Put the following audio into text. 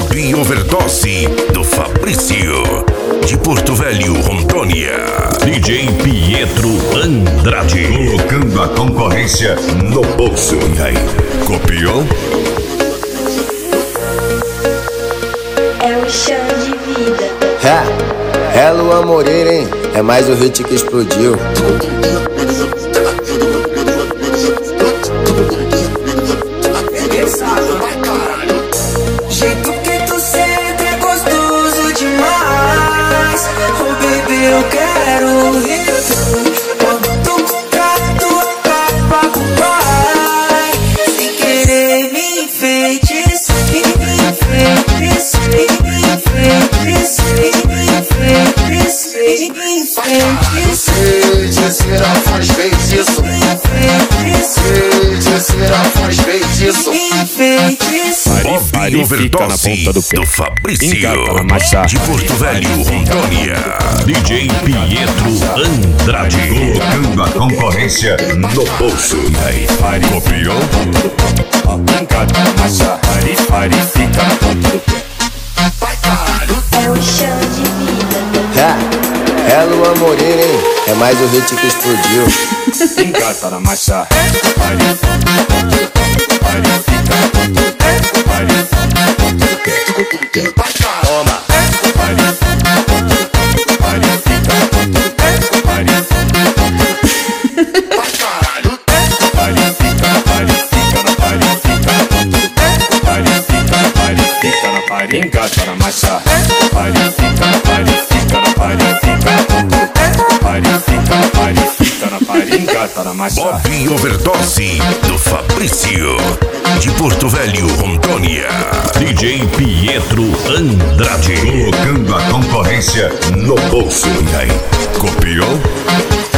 Bob Overdose do Fabrício, de Porto Velho, Rondônia. DJ Pietro Andrade, colocando a concorrência no bolso. E aí, copiou? É um chão de vida. É Luan Moreira, hein? É mais o hit que explodiu. Jeito que tu senta é gostoso demais. Oh baby, eu quero isso. Quando tu contrato acaba com o pai, sem querer me enfeitiça, me enfeitiça, me enfeitiça, me enfeitiça, me enfeitiça. Feiticeira faz feitiço. Feiticeira faz feitiço. Bob Overdose do Fabrício, de Porto Velho, Rondônia. DJ Pietro Andrade, colocando a concorrência no bolso. E aí, copiou? É um chão de vida. É Luan Moreira, hein? É mais o hit que explodiu. Engata na massa. Toma. Engata na massa. Fica na engata na massa. Bob Overdose do Fabrício, de Porto Velho, Rondônia. DJ Pietro Andrade, colocando a concorrência no bolso. E aí, copiou?